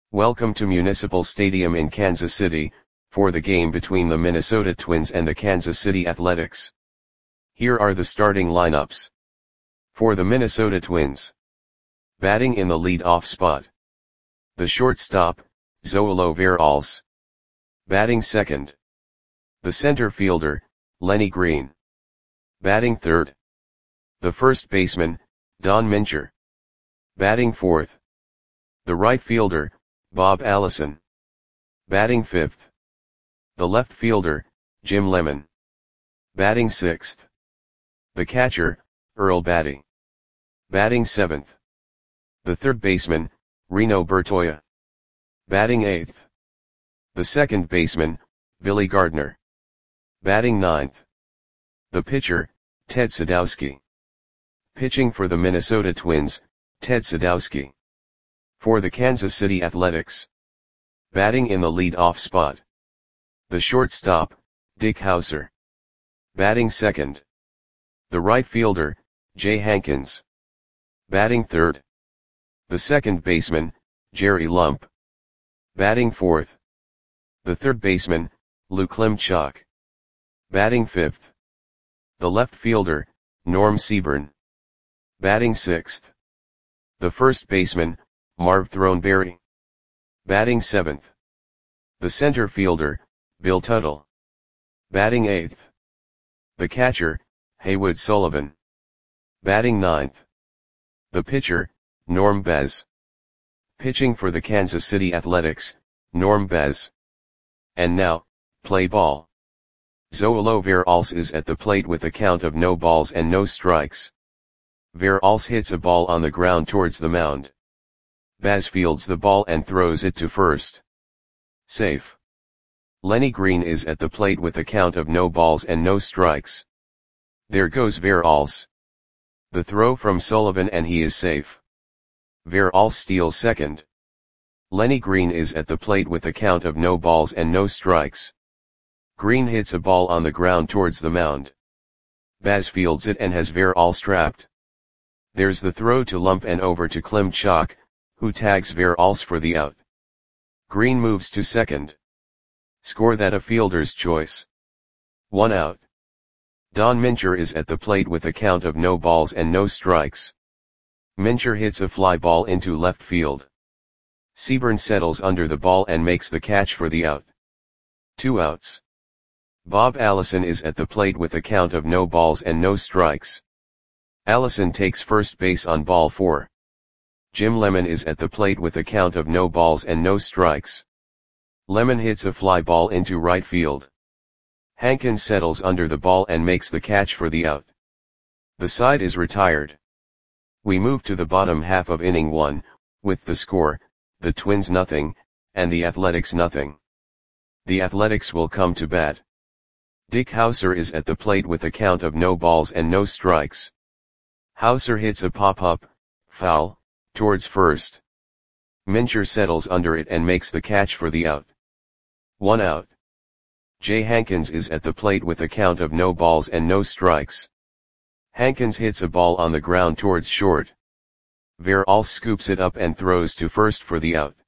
Welcome to Municipal Stadium in Kansas City, for the game between the Minnesota Twins and the Kansas City Athletics. Here are the starting lineups. For the Minnesota Twins. Batting in the lead-off spot. The shortstop, Zoilo Veralce. Batting second. The center fielder, Lenny Green. Batting third. The first baseman, Don Mincher. Batting fourth. The right fielder, Bob Allison. Batting fifth. The left fielder, Jim Lemon. Batting sixth. The catcher, Earl Batty. Batting seventh. The third baseman, Reno Bertoia. Batting eighth. The second baseman, Billy Gardner. Batting ninth. The pitcher, Ted Sadowski. Pitching for the Minnesota Twins, Ted Sadowski. For the Kansas City Athletics. Batting in the lead-off spot. The shortstop, Dick Howser. Batting second. The right fielder, Jay Hankins. Batting third. The second baseman, Jerry Lump. Batting fourth. The third baseman, Lou Klimchak. Batting fifth. The left fielder, Norm Seaburn. Batting sixth. The first baseman, Marv Throneberry. Batting seventh. The center fielder, Bill Tuttle. Batting eighth. The catcher, Haywood Sullivan. Batting ninth. The pitcher, Norm Bez. Pitching for the Kansas City Athletics, Norm Bez. And now, play ball. Zoilo Veralce is at the plate with a count of no balls and no strikes. Veralce hits a ball on the ground towards the mound. Baz fields the ball and throws it to first. Safe. Lenny Green is at the plate with a count of no balls and no strikes. There goes Veralce. The throw from Sullivan and he is safe. Veralce steals second. Lenny Green is at the plate with a count of no balls and no strikes. Green hits a ball on the ground towards the mound. Baz fields it and has Veralce trapped. There's the throw to Lump and over to Klimchak, who tags Veralce for the out. Green moves to second. Score that a fielder's choice. 1 out. Don Mincher is at the plate with a count of no balls and no strikes. Mincher hits a fly ball into left field. Seaburn settles under the ball and makes the catch for the out. 2 outs. Bob Allison is at the plate with a count of no balls and no strikes. Allison takes first base on ball 4. Jim Lemon is at the plate with a count of no balls and no strikes. Lemon hits a fly ball into right field. Hankins settles under the ball and makes the catch for the out. The side is retired. We move to the bottom half of inning 1, with the score, the Twins nothing, and the Athletics nothing. The Athletics will come to bat. Dick Howser is at the plate with a count of no balls and no strikes. Howser hits a pop-up, foul, towards first. Mincher settles under it and makes the catch for the out. 1 out. Jay Hankins is at the plate with a count of no balls and no strikes. Hankins hits a ball on the ground towards short. Veralce scoops it up and throws to first for the out.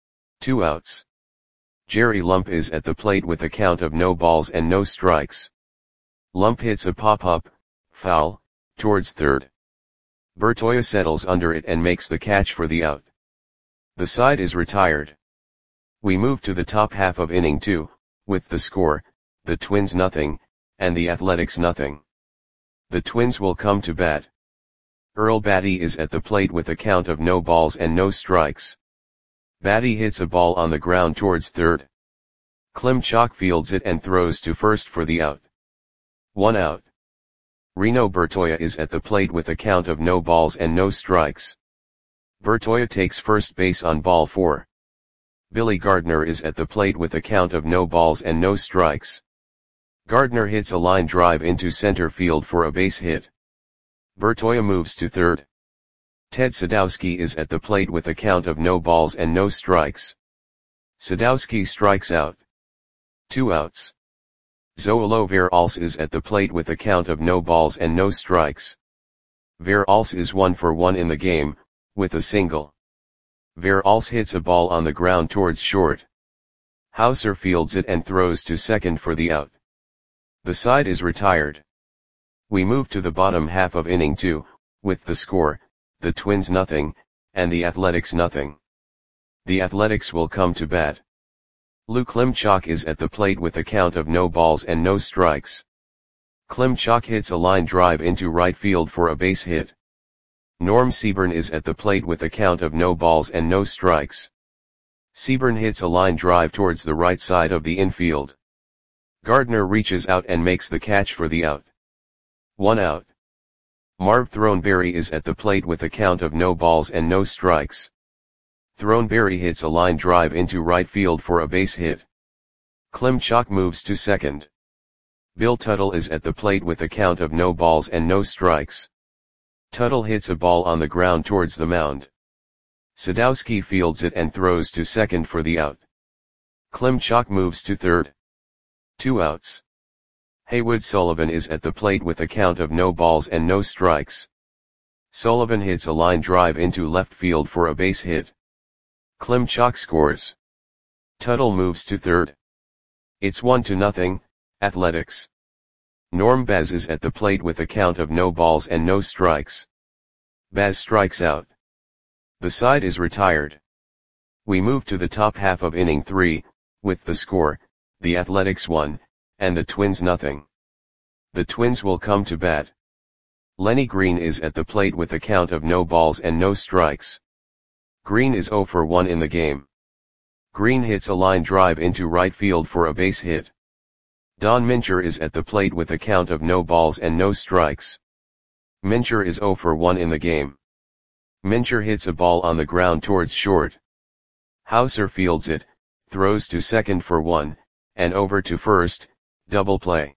2 outs. Jerry Lump is at the plate with a count of no balls and no strikes. Lump hits a pop-up, foul, towards third. Bertoia settles under it and makes the catch for the out. The side is retired. We move to the top half of inning 2, with the score, the Twins nothing, and the Athletics nothing. The Twins will come to bat. Earl Batty is at the plate with a count of no balls and no strikes. Batty hits a ball on the ground towards third. Klimchak fields it and throws to first for the out. 1 out. Reno Bertoia is at the plate with a count of no balls and no strikes. Bertoia takes first base on ball 4. Billy Gardner is at the plate with a count of no balls and no strikes. Gardner hits a line drive into center field for a base hit. Bertoia moves to third. Ted Sadowski is at the plate with a count of no balls and no strikes. Sadowski strikes out. 2 outs. Zoilo Veralce is at the plate with a count of no balls and no strikes. Veralce is 1 for 1 in the game, with a single. Verhulst hits a ball on the ground towards short. Hauser fields it and throws to second for the out. The side is retired. We move to the bottom half of inning 2, with the score, the Twins nothing, and the Athletics nothing. The Athletics will come to bat. Lou Klimchak is at the plate with a count of no balls and no strikes. Klimchak hits a line drive into right field for a base hit. Norm Seaborn is at the plate with a count of no balls and no strikes. Seaborn hits a line drive towards the right side of the infield. Gardner reaches out and makes the catch for the out. 1 out. Marv Throneberry is at the plate with a count of no balls and no strikes. Throneberry hits a line drive into right field for a base hit. Klimchak moves to second. Bill Tuttle is at the plate with a count of no balls and no strikes. Tuttle hits a ball on the ground towards the mound. Sadowski fields it and throws to second for the out. Klimchak moves to third. 2 outs. Haywood Sullivan is at the plate with a count of no balls and no strikes. Sullivan hits a line drive into left field for a base hit. Klimchak scores. Tuttle moves to third. It's 1-0, Athletics. Norm Baz is at the plate with a count of no balls and no strikes. Baz strikes out. The side is retired. We move to the top half of inning 3, with the score, the Athletics 1, and the Twins nothing. The Twins will come to bat. Lenny Green is at the plate with a count of no balls and no strikes. Green is 0 for 1 in the game. Green hits a line drive into right field for a base hit. Don Mincher is at the plate with a count of no balls and no strikes. Mincher is 0 for 1 in the game. Mincher hits a ball on the ground towards short. Hauser fields it, throws to second for 1, and over to first, double play.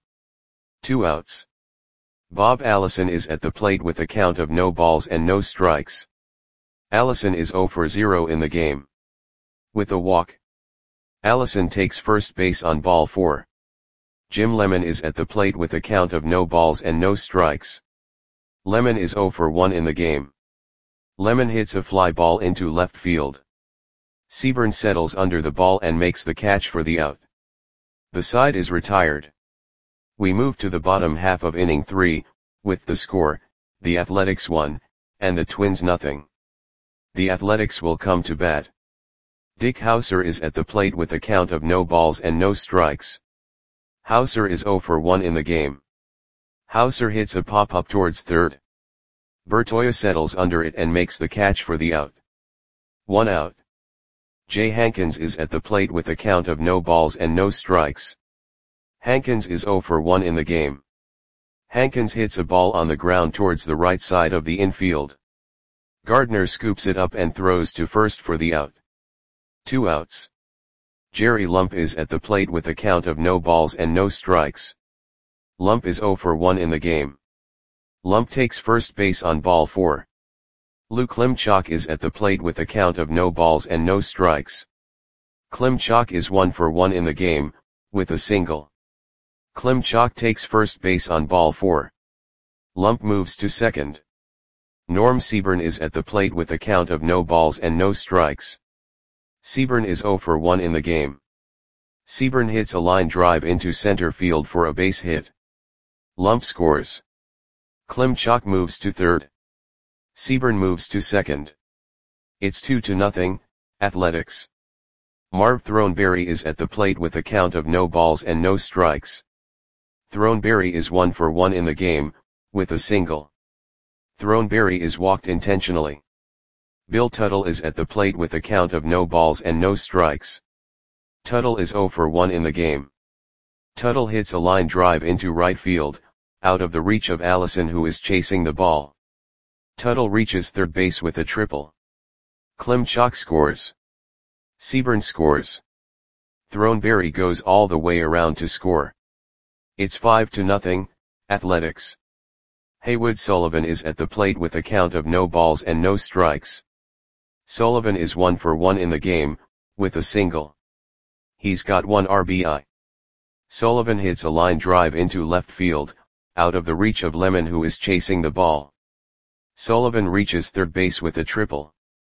2 outs. Bob Allison is at the plate with a count of no balls and no strikes. Allison is 0 for 0 in the game. With a walk. Allison takes first base on ball 4. Jim Lemon is at the plate with a count of no balls and no strikes. Lemon is 0 for 1 in the game. Lemon hits a fly ball into left field. Seaborn settles under the ball and makes the catch for the out. The side is retired. We move to the bottom half of inning 3, with the score, the Athletics 1, and the Twins nothing. The Athletics will come to bat. Dick Hauser is at the plate with a count of no balls and no strikes. Hauser is 0 for 1 in the game. Hauser hits a pop-up towards third. Bertoia settles under it and makes the catch for the out. 1 out. Jay Hankins is at the plate with a count of no balls and no strikes. Hankins is 0 for 1 in the game. Hankins hits a ball on the ground towards the right side of the infield. Gardner scoops it up and throws to first for the out. 2 outs. Jerry Lump is at the plate with a count of no balls and no strikes. Lump is 0 for 1 in the game. Lump takes first base on ball 4. Lou Klimchak is at the plate with a count of no balls and no strikes. Klimchak is 1 for 1 in the game, with a single. Klimchak takes first base on ball 4. Lump moves to second. Norm Seaborn is at the plate with a count of no balls and no strikes. Seaborn is 0 for 1 in the game. Seaborn hits a line drive into center field for a base hit. Lump scores. Klimchak moves to third. Seaborn moves to second. It's 2-0, Athletics. Marv Throneberry is at the plate with a count of no balls and no strikes. Throneberry is 1 for 1 in the game, with a single. Throneberry is walked intentionally. Bill Tuttle is at the plate with a count of no balls and no strikes. Tuttle is 0 for 1 in the game. Tuttle hits a line drive into right field, out of the reach of Allison who is chasing the ball. Tuttle reaches third base with a triple. Klimchak scores. Seaborn scores. Throneberry goes all the way around to score. It's 5-0, Athletics. Haywood Sullivan is at the plate with a count of no balls and no strikes. Sullivan is 1 for 1 in the game, with a single. He's got 1 RBI. Sullivan hits a line drive into left field, out of the reach of Lemon who is chasing the ball. Sullivan reaches third base with a triple.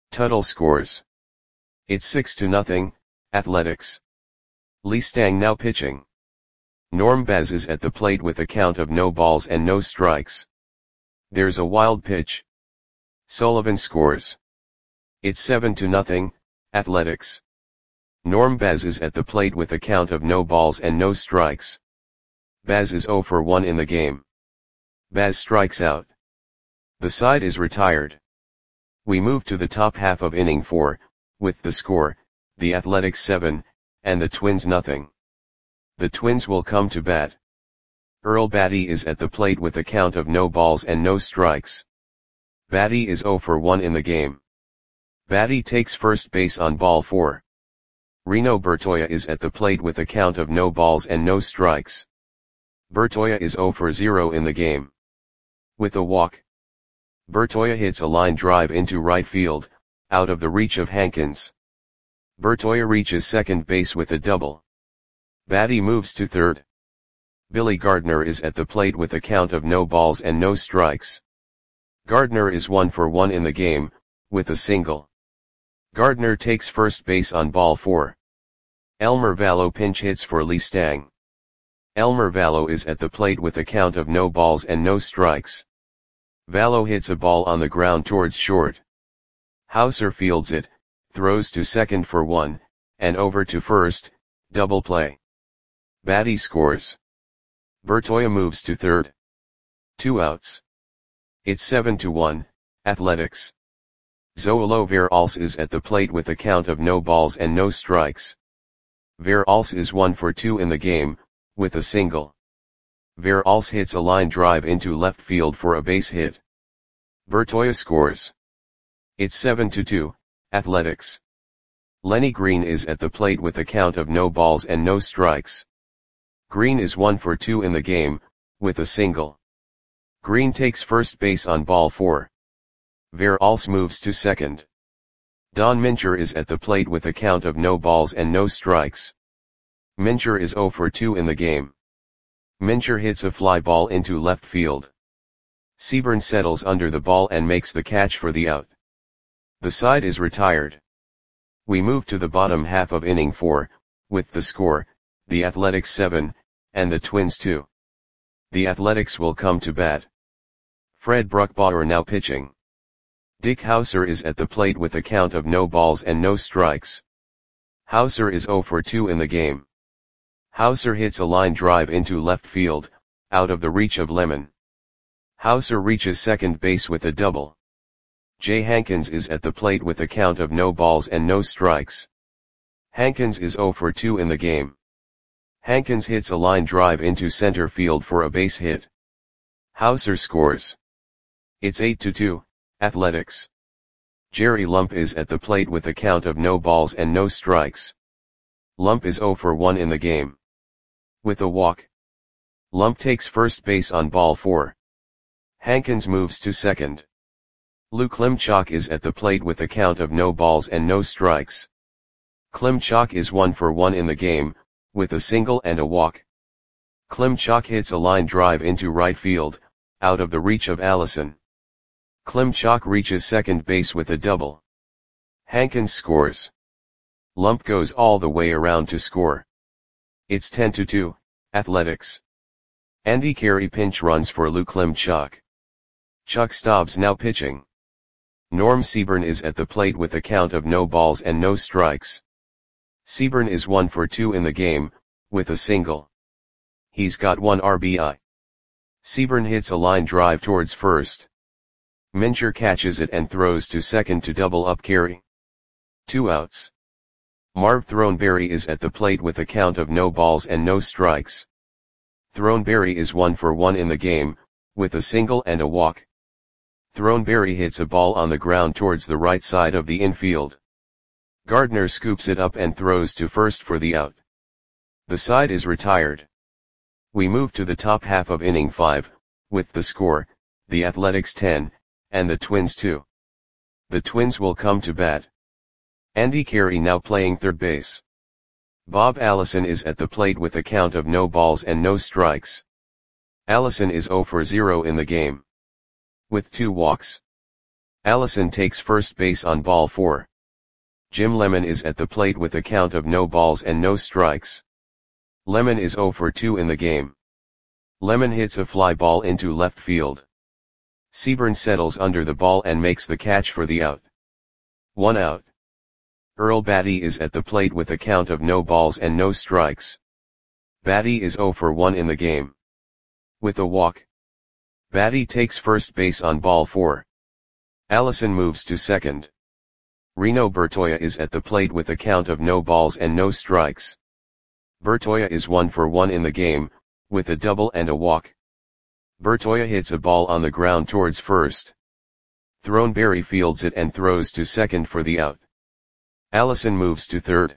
Tuttle scores. It's 6-0, Athletics. Lee Stang now pitching. Norm Baz is at the plate with a count of no balls and no strikes. There's a wild pitch. Sullivan scores. It's 7-0, Athletics. Norm Baz is at the plate with a count of no balls and no strikes. Baz is 0 for 1 in the game. Baz strikes out. The side is retired. We move to the top half of inning 4, with the score, the Athletics 7, and the Twins nothing. The Twins will come to bat. Earl Batty is at the plate with a count of no balls and no strikes. Batty is 0 for 1 in the game. Batty takes first base on ball 4. Reno Bertoia is at the plate with a count of no balls and no strikes. Bertoia is 0 for 0 in the game. With a walk, Bertoia hits a line drive into right field, out of the reach of Hankins. Bertoia reaches second base with a double. Batty moves to third. Billy Gardner is at the plate with a count of no balls and no strikes. Gardner is 1 for 1 in the game, with a single. Gardner takes first base on ball 4. Elmer Vallow pinch hits for Lee Stang. Elmer Vallow is at the plate with a count of no balls and no strikes. Vallow hits a ball on the ground towards short. Hauser fields it, throws to second for 1, and over to first, double play. Batty scores. Bertoia moves to third. 2 outs. It's 7-1, Athletics. Zoilo Veralce is at the plate with a count of no balls and no strikes. Veralce is 1 for 2 in the game, with a single. Veralce hits a line drive into left field for a base hit. Bertoia scores. It's 7-2, Athletics. Lenny Green is at the plate with a count of no balls and no strikes. Green is 1 for 2 in the game, with a single. Green takes first base on ball 4. Veralce moves to second. Don Mincher is at the plate with a count of no balls and no strikes. Mincher is 0 for 2 in the game. Mincher hits a fly ball into left field. Seaburn settles under the ball and makes the catch for the out. The side is retired. We move to the bottom half of inning 4, with the score, the Athletics 7, and the Twins 2. The Athletics will come to bat. Fred Bruckbauer now pitching. Dick Hauser is at the plate with a count of no balls and no strikes. Hauser is 0 for 2 in the game. Hauser hits a line drive into left field, out of the reach of Lemon. Hauser reaches second base with a double. Jay Hankins is at the plate with a count of no balls and no strikes. Hankins is 0 for 2 in the game. Hankins hits a line drive into center field for a base hit. Hauser scores. It's 8-2, Athletics. Jerry Lump is at the plate with a count of no balls and no strikes. Lump is 0 for 1 in the game. With a walk, Lump takes first base on ball 4. Hankins moves to second. Lou Klimchak is at the plate with a count of no balls and no strikes. Klimchak is 1 for 1 in the game, with a single and a walk. Klimchak hits a line drive into right field, out of the reach of Allison. Klimchak reaches second base with a double. Hankins scores. Lump goes all the way around to score. It's 10-2, Athletics. Andy Carey pinch runs for Lou Klimchak. Chuck Stobbs now pitching. Norm Seaburn is at the plate with a count of no balls and no strikes. Seaburn is 1 for 2 in the game, with a single. He's got 1 RBI. Seaburn hits a line drive towards first. Mincher catches it and throws to second to double up Carey. 2 outs. Marv Throneberry is at the plate with a count of no balls and no strikes. Throneberry is 1 for 1 in the game, with a single and a walk. Throneberry hits a ball on the ground towards the right side of the infield. Gardner scoops it up and throws to first for the out. The side is retired. We move to the top half of inning 5, with the score, the Athletics 10, and the Twins 2. The Twins will come to bat. Andy Carey now playing third base. Bob Allison is at the plate with a count of no balls and no strikes. Allison is 0 for 0 in the game. With 2 walks. Allison takes first base on ball 4. Jim Lemon is at the plate with a count of no balls and no strikes. Lemon is 0 for 2 in the game. Lemon hits a fly ball into left field. Seaburn settles under the ball and makes the catch for the out. 1 out. Earl Batty is at the plate with a count of no balls and no strikes. Batty is 0 for 1 in the game. With a walk, Batty takes first base on ball 4. Allison moves to second. Reno Bertoia is at the plate with a count of no balls and no strikes. Bertoia is 1 for 1 in the game, with a double and a walk. Bertoia hits a ball on the ground towards first. Throneberry fields it and throws to second for the out. Allison moves to third.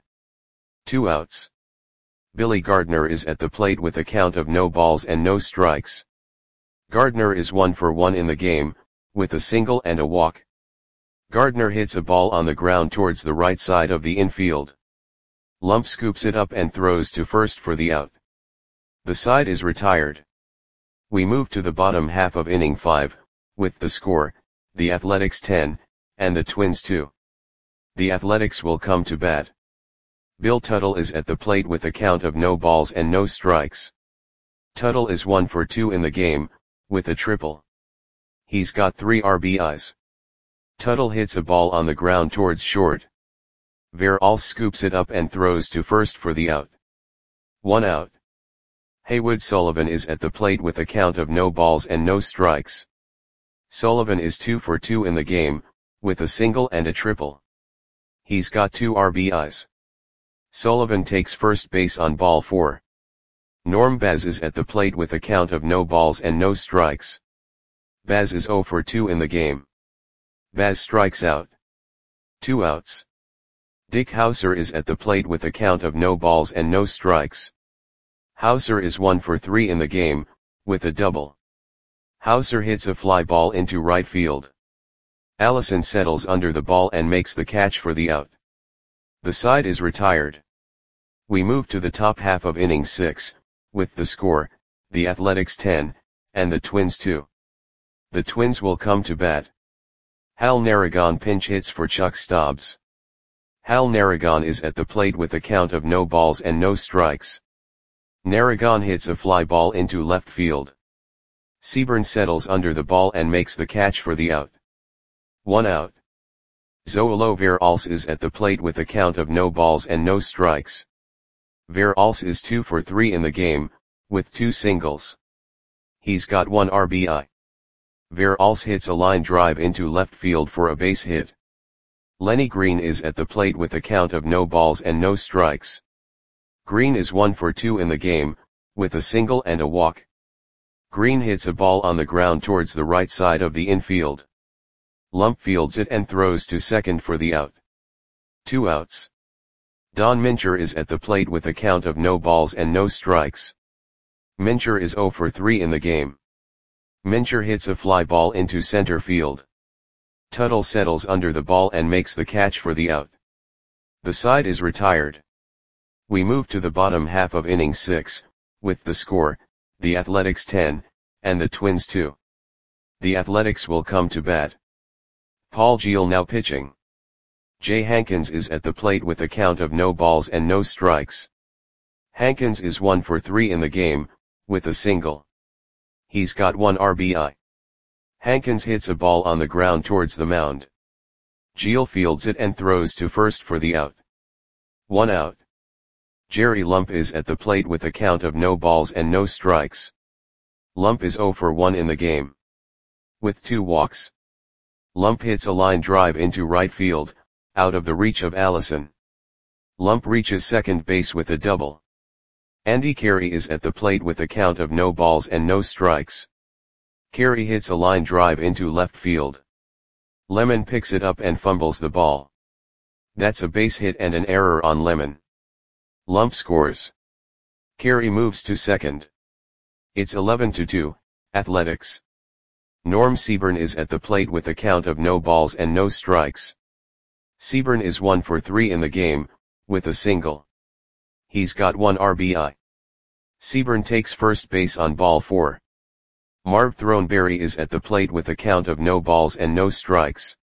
2 outs. Billy Gardner is at the plate with a count of no balls and no strikes. Gardner is 1 for 1 in the game, with a single and a walk. Gardner hits a ball on the ground towards the right side of the infield. Lump scoops it up and throws to first for the out. The side is retired. We move to the bottom half of inning 5, with the score, the Athletics 10, and the Twins 2. The Athletics will come to bat. Bill Tuttle is at the plate with a count of no balls and no strikes. Tuttle is 1 for 2 in the game, with a triple. He's got 3 RBIs. Tuttle hits a ball on the ground towards short. Veralls scoops it up and throws to first for the out. 1 out. Haywood Sullivan is at the plate with a count of no balls and no strikes. Sullivan is 2 for 2 in the game, with a single and a triple. He's got 2 RBIs. Sullivan takes first base on ball 4. Norm Baz is at the plate with a count of no balls and no strikes. Baz is 0 for 2 in the game. Baz strikes out. 2 outs. Dick Hauser is at the plate with a count of no balls and no strikes. Hauser is 1 for 3 in the game, with a double. Hauser hits a fly ball into right field. Allison settles under the ball and makes the catch for the out. The side is retired. We move to the top half of inning 6, with the score, the Athletics 10, and the Twins 2. The Twins will come to bat. Hal Narragon pinch hits for Chuck Stobbs. Hal Narragon is at the plate with a count of no balls and no strikes. Narragon hits a fly ball into left field. Seaburn settles under the ball and makes the catch for the out. 1 out. Zoilo Veralls is at the plate with a count of no balls and no strikes. Veralls is 2 for 3 in the game, with 2 singles. He's got 1 RBI. Veralls hits a line drive into left field for a base hit. Lenny Green is at the plate with a count of no balls and no strikes. Green is 1 for 2 in the game, with a single and a walk. Green hits a ball on the ground towards the right side of the infield. Lump fields it and throws to second for the out. 2 outs. Don Mincher is at the plate with a count of no balls and no strikes. Mincher is 0 for 3 in the game. Mincher hits a fly ball into center field. Tuttle settles under the ball and makes the catch for the out. The side is retired. We move to the bottom half of inning 6, with the score, the Athletics 10, and the Twins 2. The Athletics will come to bat. Paul Geel now pitching. Jay Hankins is at the plate with a count of no balls and no strikes. Hankins is 1 for 3 in the game, with a single. He's got 1 RBI. Hankins hits a ball on the ground towards the mound. Geel fields it and throws to first for the out. 1 out. Jerry Lump is at the plate with a count of no balls and no strikes. Lump is 0 for 1 in the game. With 2 walks. Lump hits a line drive into right field, out of the reach of Allison. Lump reaches second base with a double. Andy Carey is at the plate with a count of no balls and no strikes. Carey hits a line drive into left field. Lemon picks it up and fumbles the ball. That's a base hit and an error on Lemon. Lump scores. Carey moves to second. It's 11-2, Athletics. Norm Seaburn is at the plate with a count of no balls and no strikes. Seaburn is 1 for 3 in the game, with a single. He's got 1 RBI. Seaburn takes first base on ball 4. Marv Throneberry is at the plate with a count of no balls and no strikes.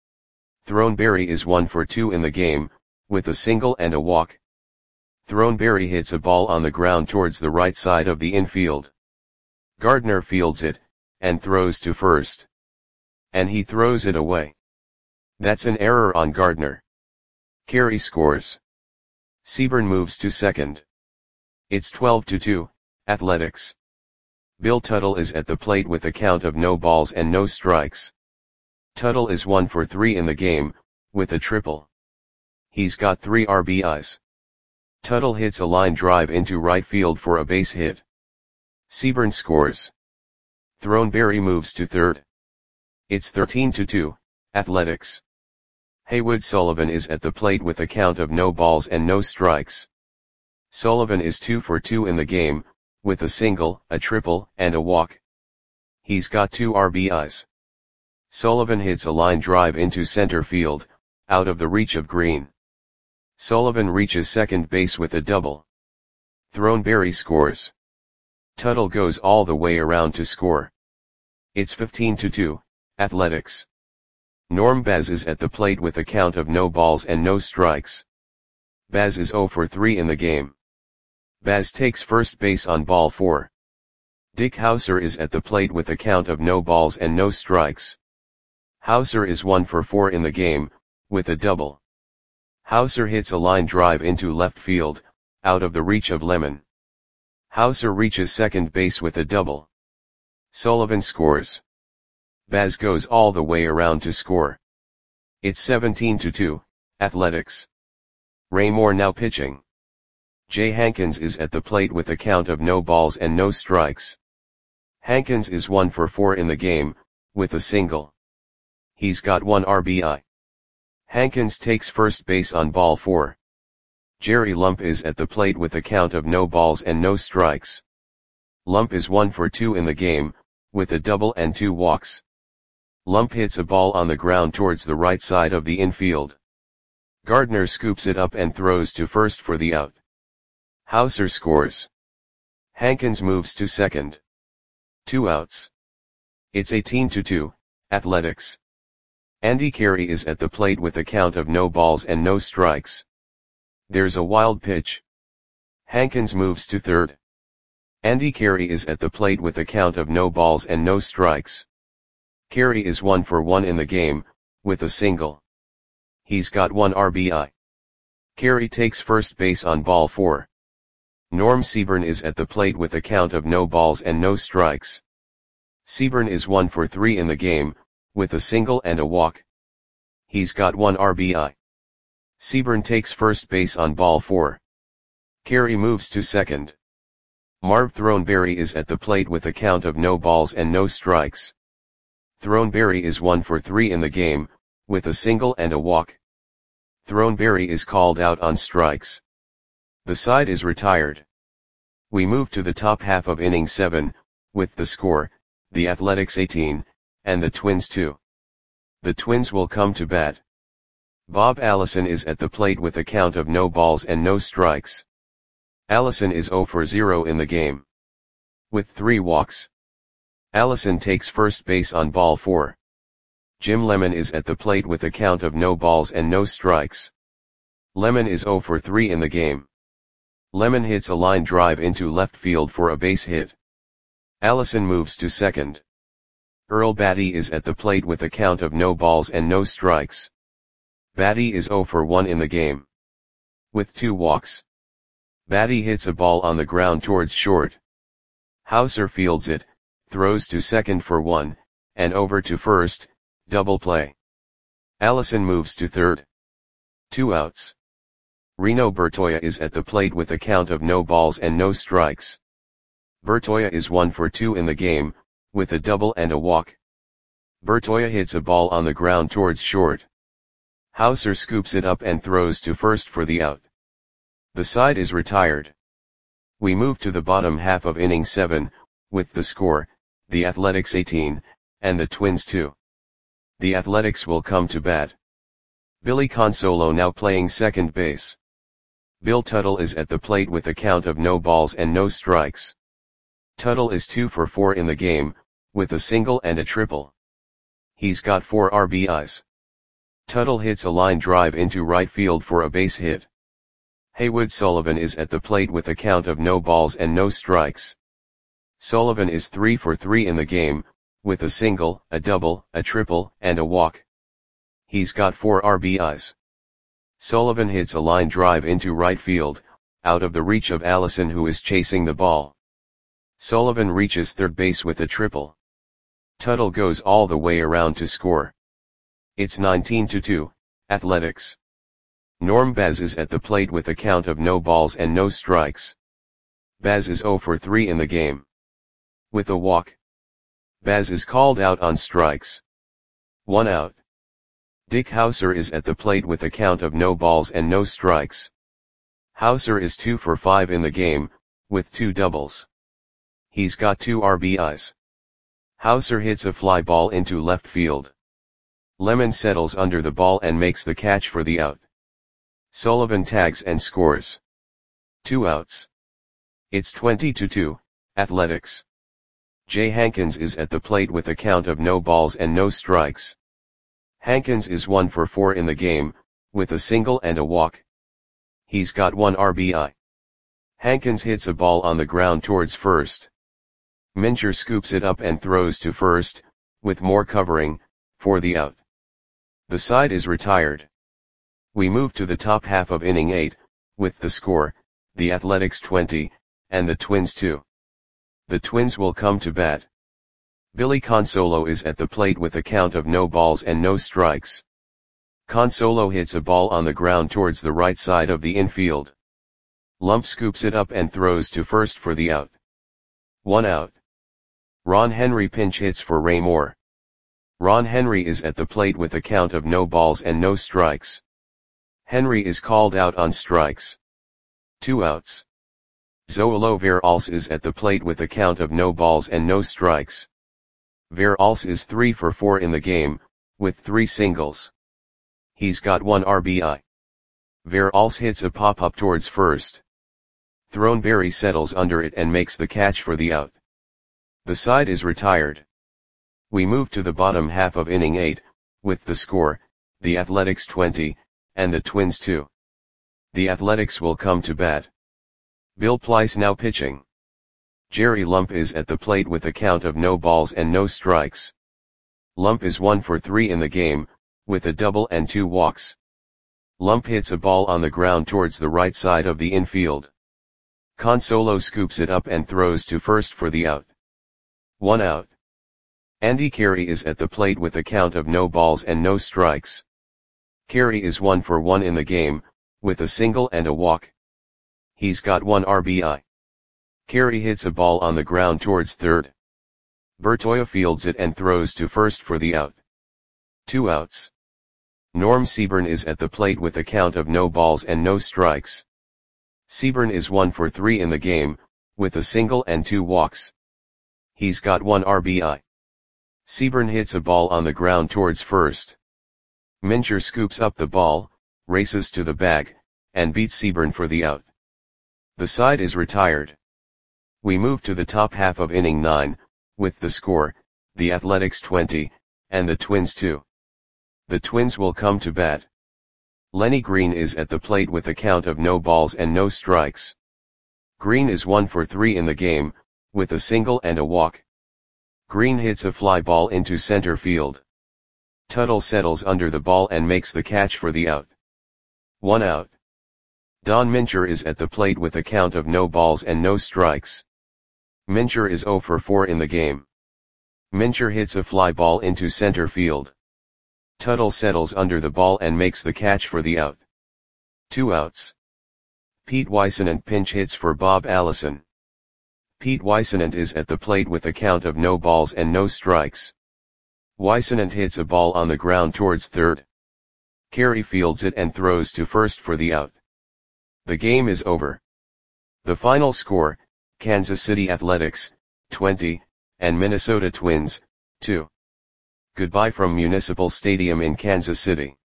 Throneberry is 1 for 2 in the game, with a single and a walk. Throneberry hits a ball on the ground towards the right side of the infield. Gardner fields it, and throws to first. And he throws it away. That's an error on Gardner. Carey scores. Seaburn moves to second. It's 12-2, Athletics. Bill Tuttle is at the plate with a count of no balls and no strikes. Tuttle is 1 for 3 in the game, with a triple. He's got 3 RBIs. Tuttle hits a line drive into right field for a base hit. Seaburn scores. Throneberry moves to third. It's 13-2, Athletics. Haywood Sullivan is at the plate with a count of no balls and no strikes. Sullivan is 2 for 2 in the game, with a single, a triple, and a walk. He's got 2 RBIs. Sullivan hits a line drive into center field, out of the reach of Green. Sullivan reaches second base with a double. Throneberry scores. Tuttle goes all the way around to score. It's 15-2, Athletics. Norm Baz is at the plate with a count of no balls and no strikes. Baz is 0 for 3 in the game. Baz takes first base on ball 4. Dick Hauser is at the plate with a count of no balls and no strikes. Hauser is 1 for 4 in the game, with a double. Hauser hits a line drive into left field, out of the reach of Lemon. Hauser reaches second base with a double. Sullivan scores. Baz goes all the way around to score. It's 17-2, Athletics. Raymore now pitching. Jay Hankins is at the plate with a count of no balls and no strikes. Hankins is 1 for 4 in the game, with a single. He's got 1 RBI. Hankins takes first base on ball 4. Jerry Lump is at the plate with a count of no balls and no strikes. Lump is 1 for 2 in the game, with a double and 2 walks. Lump hits a ball on the ground towards the right side of the infield. Gardner scoops it up and throws to first for the out. Hauser scores. Hankins moves to second. 2 outs. It's 18-2, Athletics. Andy Carey is at the plate with a count of no balls and no strikes. There's a wild pitch. Hankins moves to third. Andy Carey is at the plate with a count of no balls and no strikes. Carey is 1 for 1 in the game, with a single. He's got 1 RBI. Carey takes first base on ball 4. Norm Seaburn is at the plate with a count of no balls and no strikes. Seaburn is 1 for 3 in the game, with a single and a walk. He's got 1 RBI. Seaburn takes first base on ball 4. Carey moves to second. Marv Throneberry is at the plate with a count of no balls and no strikes. Throneberry is 1 for 3 in the game, with a single and a walk. Throneberry is called out on strikes. The side is retired. We move to the top half of inning 7, with the score, the Athletics 18, and the Twins 2. The Twins will come to bat. Bob Allison is at the plate with a count of no balls and no strikes. Allison is 0 for 0 in the game. With 3 walks. Allison takes first base on ball 4. Jim Lemon is at the plate with a count of no balls and no strikes. Lemon is 0 for 3 in the game. Lemon hits a line drive into left field for a base hit. Allison moves to second. Earl Batty is at the plate with a count of no balls and no strikes. Batty is 0 for 1 in the game. With 2 walks. Batty hits a ball on the ground towards short. Hauser fields it, throws to second for 1, and over to first, double play. Allison moves to third. 2 outs. Reno Bertoia is at the plate with a count of no balls and no strikes. Bertoia is 1 for 2 in the game, with a double and a walk. Bertoia hits a ball on the ground towards short. Hauser scoops it up and throws to first for the out. The side is retired. We move to the bottom half of inning 7, with the score, the Athletics 18, and the Twins 2. The Athletics will come to bat. Billy Consolo now playing second base. Bill Tuttle is at the plate with a count of no balls and no strikes. Tuttle is 2 for 4 in the game, with a single and a triple. He's got 4 RBIs. Tuttle hits a line drive into right field for a base hit. Haywood Sullivan is at the plate with a count of no balls and no strikes. Sullivan is 3 for 3 in the game, with a single, a double, a triple, and a walk. He's got 4 RBIs. Sullivan hits a line drive into right field, out of the reach of Allison, who is chasing the ball. Sullivan reaches third base with a triple. Tuttle goes all the way around to score. It's 19-2, Athletics. Norm Baz is at the plate with a count of no balls and no strikes. Baz is 0 for 3 in the game. With a walk. Baz is called out on strikes. 1 out. Dick Hauser is at the plate with a count of no balls and no strikes. Hauser is 2 for 5 in the game, with 2 doubles. He's got 2 RBIs. Hauser hits a fly ball into left field. Lemon settles under the ball and makes the catch for the out. Sullivan tags and scores. 2 outs. It's 20-2, Athletics. Jay Hankins is at the plate with a count of no balls and no strikes. Hankins is 1 for 4 in the game, with a single and a walk. He's got 1 RBI. Hankins hits a ball on the ground towards first. Mincher scoops it up and throws to first, with more covering, for the out. The side is retired. We move to the top half of inning 8, with the score, the Athletics 20, and the Twins 2. The Twins will come to bat. Billy Consolo is at the plate with a count of no balls and no strikes. Consolo hits a ball on the ground towards the right side of the infield. Lump scoops it up and throws to first for the out. 1 out. Ron Henry pinch hits for Ray Moore. Ron Henry is at the plate with a count of no balls and no strikes. Henry is called out on strikes. 2 outs. Zoilo Veralles is at the plate with a count of no balls and no strikes. Veralles is 3 for 4 in the game, with 3 singles. He's got 1 RBI. Veralles hits a pop-up towards first. Throneberry settles under it and makes the catch for the out. The side is retired. We move to the bottom half of inning 8, with the score, the Athletics 20, and the Twins 2. The Athletics will come to bat. Bill Pleiss now pitching. Jerry Lump is at the plate with a count of no balls and no strikes. Lump is 1 for 3 in the game, with a double and 2 walks. Lump hits a ball on the ground towards the right side of the infield. Consolo scoops it up and throws to first for the out. 1 out. Andy Carey is at the plate with a count of no balls and no strikes. Carey is 1 for 1 in the game, with a single and a walk. He's got 1 RBI. Carey hits a ball on the ground towards third. Bertoia fields it and throws to first for the out. 2 outs. Norm Seaburn is at the plate with a count of no balls and no strikes. Seaburn is 1 for 3 in the game, with a single and 2 walks. He's got 1 RBI. Seaburn hits a ball on the ground towards first. Mincher scoops up the ball, races to the bag, and beats Seaburn for the out. The side is retired. We move to the top half of inning 9, with the score, the Athletics 20, and the Twins 2. The Twins will come to bat. Lenny Green is at the plate with a count of no balls and no strikes. Green is 1 for 3 in the game, with a single and a walk. Green hits a fly ball into center field. Tuttle settles under the ball and makes the catch for the out. 1 out. Don Mincher is at the plate with a count of no balls and no strikes. Mincher is 0 for 4 in the game. Mincher hits a fly ball into center field. Tuttle settles under the ball and makes the catch for the out. 2 outs. Pete Weissenant pinch hits for Bob Allison. Pete Weissenant is at the plate with a count of no balls and no strikes. Weissenant hits a ball on the ground towards third. Carey fields it and throws to first for the out. The game is over. The final score, Kansas City Athletics, 20, and Minnesota Twins, 2. Goodbye from Municipal Stadium in Kansas City.